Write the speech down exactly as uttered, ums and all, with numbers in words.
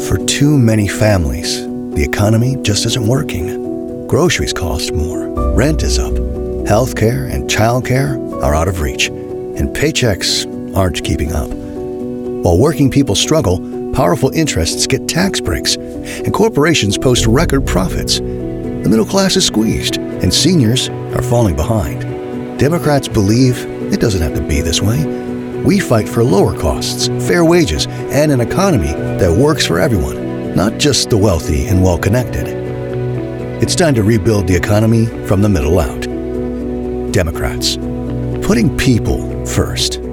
For too many families, the economy just isn't working. Groceries cost more, rent is up, healthcare and childcare are out of reach, and paychecks aren't keeping up. While working people struggle, powerful interests get tax breaks, and corporations post record profits. The middle class is squeezed, and seniors are falling behind. Democrats believe it doesn't have to be this way. We fight for lower costs, fair wages, and an economy that works for everyone, not just the wealthy and well-connected. It's time to rebuild the economy from the middle out. Democrats, putting people first.